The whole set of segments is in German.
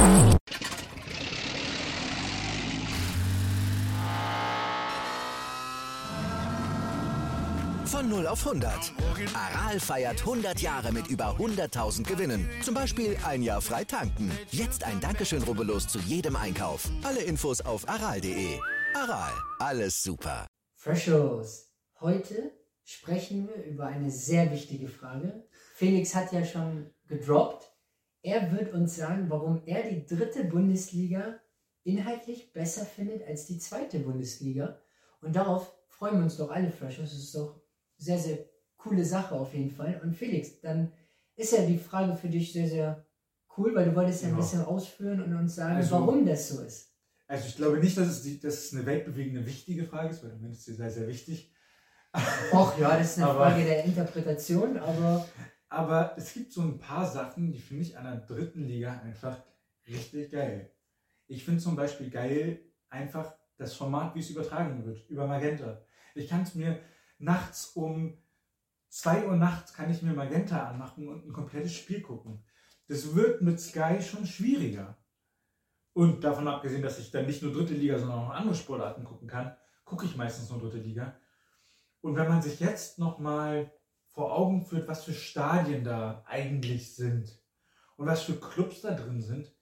Von 0 auf 100. Aral feiert 100 Jahre mit über 100.000 Gewinnen. Zum Beispiel ein Jahr frei tanken. Jetzt ein Dankeschön, rubbellos zu jedem Einkauf. Alle Infos auf aral.de. Aral, alles super. Freshos, heute sprechen wir über eine sehr wichtige Frage. Felix hat ja schon gedroppt. Er wird uns sagen, warum er die 3. Bundesliga inhaltlich besser findet als die 2. Bundesliga. Und darauf freuen wir uns doch alle, Freshos. Das ist doch sehr, sehr coole Sache auf jeden Fall. Und Felix, dann ist ja die Frage für dich sehr, sehr cool, weil du wolltest ja ein bisschen ausführen und uns sagen, warum das so ist. Also ich glaube nicht, dass es eine weltbewegende, wichtige Frage ist, weil dann ist sie sehr, sehr wichtig. Och ja, das ist eine Frage der Interpretation, aber es gibt so ein paar Sachen, die finde ich an der 3. Liga einfach richtig geil. Ich finde zum Beispiel geil einfach das Format, wie es übertragen wird, über Magenta. Ich kann es mir nachts um 2 Uhr nachts kann ich mir Magenta anmachen und ein komplettes Spiel gucken. Das wird mit Sky schon schwieriger. Und davon abgesehen, dass ich dann nicht nur 3. Liga, sondern auch andere Sportarten gucken kann, gucke ich meistens nur 3. Liga. Und wenn man sich jetzt nochmal vor Augen führt, was für Stadien da eigentlich sind und was für Clubs da drin sind,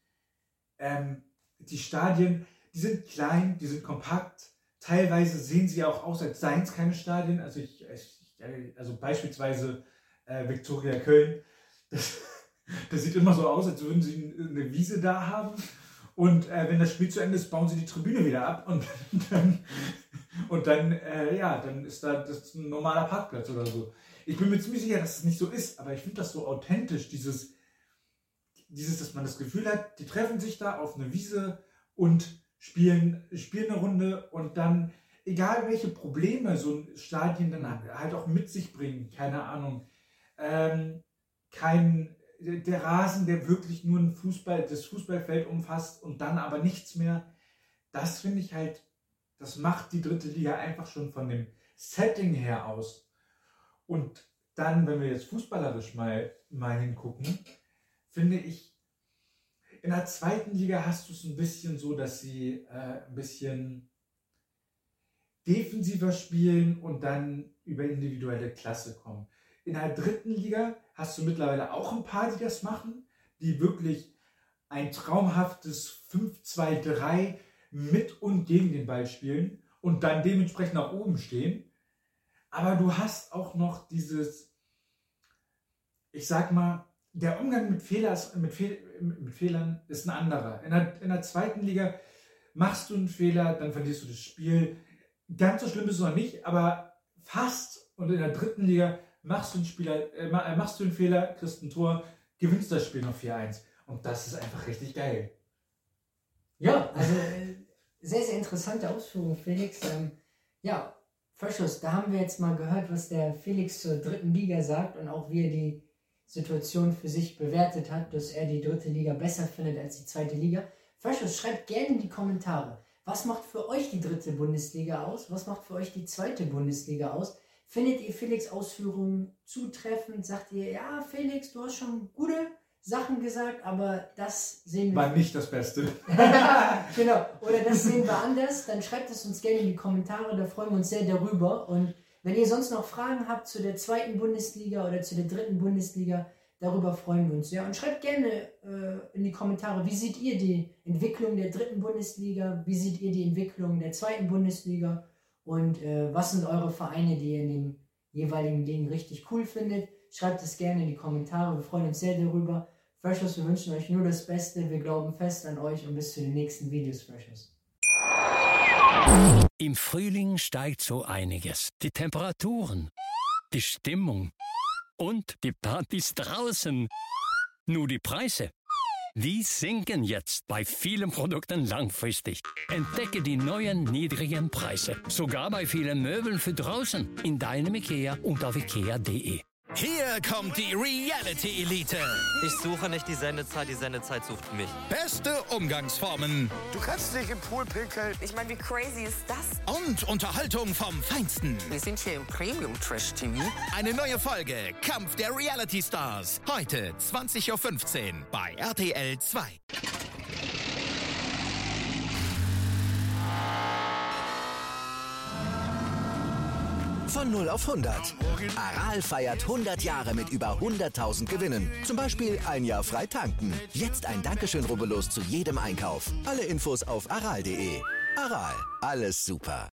die Stadien, die sind klein, die sind kompakt. Teilweise sehen sie auch aus, als seien es keine Stadien. Also beispielsweise Viktoria Köln. Das sieht immer so aus, als würden sie eine Wiese da haben. Und wenn das Spiel zu Ende ist, bauen sie die Tribüne wieder ab. Und dann ist da das ein normaler Parkplatz oder so. Ich bin mir ziemlich sicher, dass es nicht so ist. Aber ich finde das so authentisch, dieses, dass man das Gefühl hat, die treffen sich da auf eine Wiese und spielen eine Runde und dann, egal welche Probleme so ein Stadion dann halt auch mit sich bringen, keine Ahnung, der Rasen, der wirklich nur das Fußballfeld umfasst und dann aber nichts mehr, das finde ich halt, das macht die 3. Liga einfach schon von dem Setting her aus. Und dann, wenn wir jetzt fußballerisch mal hingucken, finde ich, in der 2. Liga hast du es ein bisschen so, dass sie ein bisschen defensiver spielen und dann über individuelle Klasse kommen. In der 3. Liga hast du mittlerweile auch ein paar, die das machen, die wirklich ein traumhaftes 5-2-3 mit und gegen den Ball spielen und dann dementsprechend nach oben stehen. Aber du hast auch noch dieses, ich sag mal, der Umgang mit Fehlern ist ein anderer. In der 2. Liga machst du einen Fehler, dann verlierst du das Spiel. Ganz so schlimm ist es noch nicht, aber fast. Und in der 3. Liga machst du einen Fehler, kriegst ein Tor, gewinnst das Spiel noch 4-1. Und das ist einfach richtig geil. Ja, also sehr, sehr interessante Ausführung, Felix. Freshos, da haben wir jetzt mal gehört, was der Felix zur 3. Liga sagt und auch wie er die Situation für sich bewertet hat, dass er die 3. Liga besser findet als die 2. Liga. Freshos, schreibt gerne in die Kommentare, was macht für euch die 3. Bundesliga aus? Was macht für euch die 2. Bundesliga aus? Findet ihr Felix' Ausführungen zutreffend? Sagt ihr, ja Felix, du hast schon gute Sachen gesagt, aber das sehen wir... War nicht das Beste. Genau, oder das sehen wir anders, dann schreibt es uns gerne in die Kommentare, da freuen wir uns sehr darüber. Und wenn ihr sonst noch Fragen habt zu der 2. Bundesliga oder zu der 3. Bundesliga, darüber freuen wir uns. Ja, und schreibt gerne in die Kommentare, wie seht ihr die Entwicklung der 3. Bundesliga, wie seht ihr die Entwicklung der 2. Bundesliga und was sind eure Vereine, die ihr in den jeweiligen Ligen richtig cool findet. Schreibt es gerne in die Kommentare, wir freuen uns sehr darüber. Freshos, wir wünschen euch nur das Beste, wir glauben fest an euch und bis zu den nächsten Videos, Freshos. Im Frühling steigt so einiges. Die Temperaturen, die Stimmung und die Partys draußen. Nur die Preise, die sinken jetzt bei vielen Produkten langfristig. Entdecke die neuen niedrigen Preise, sogar bei vielen Möbeln für draußen, in deinem IKEA und auf ikea.de. Hier kommt die Reality Elite. Ich suche nicht die Sendezeit sucht mich. Beste Umgangsformen. Du kannst dich im Pool pinkeln. Ich meine, wie crazy ist das? Und Unterhaltung vom Feinsten. Wir sind hier im Premium Trash TV. Eine neue Folge Kampf der Reality Stars. Heute 20:15 Uhr bei RTL 2. Von 0 auf 100. Aral feiert 100 Jahre mit über 100.000 Gewinnen. Zum Beispiel ein Jahr frei tanken. Jetzt ein Dankeschön, rubbellos zu jedem Einkauf. Alle Infos auf aral.de. Aral, alles super.